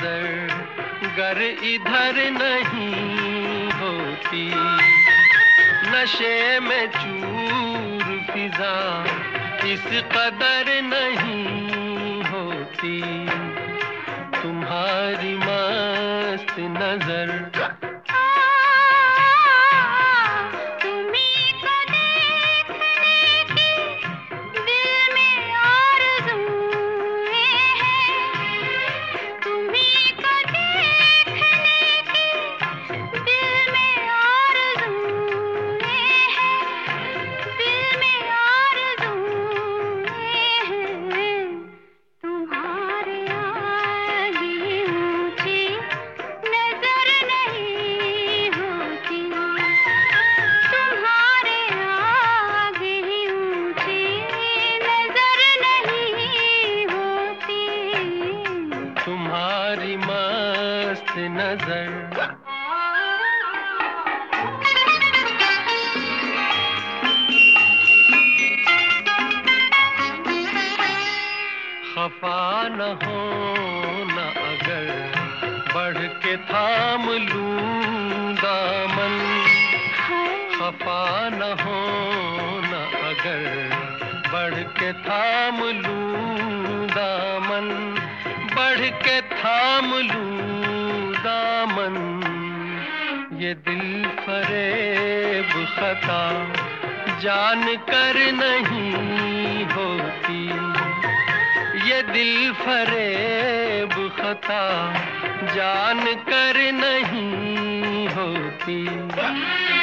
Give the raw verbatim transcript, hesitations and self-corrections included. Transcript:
नजर गर इधर नहीं होती, नशे में चूर फिजा इस कदर नहीं होती, तुम्हारी मस्त नजर। तुम्हारी मस्त नजर। खफा न हो न अगर बढ़ के थाम लूं दामन, खफा न हो न अगर बढ़ के थाम लूं दामन, बढ़ के थाम लूं दामन। ये दिल फरेब खता जान कर नहीं होती, ये दिल फरेब खता जान कर नहीं होती।